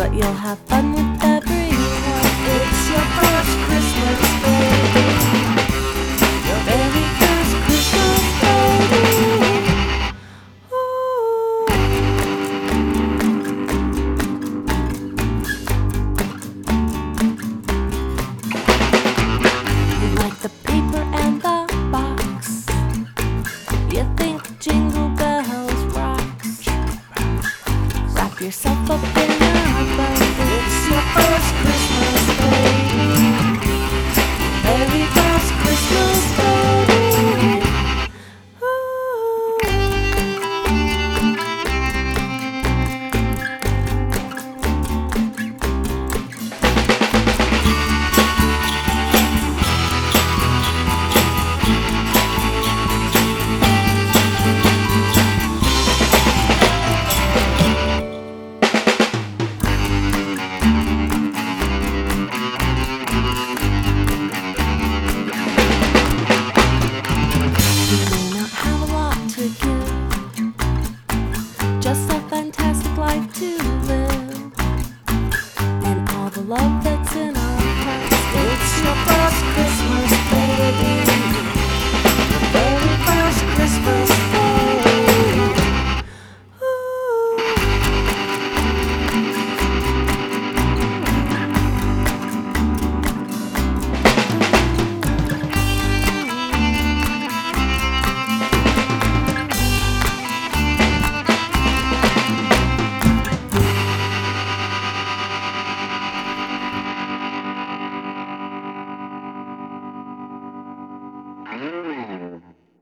but you'll have fun with every one. It's your first Christmas, baby. Your very first Christmas, baby. Ooh. You like the paper and the box. You think Jingle Bells rocks. Wrap yourself up in a bow. It's your first Christmas, baby. Very first Christmas, baby. Ooh. You may not have a lot to give, just a fantastic life to live, and all the love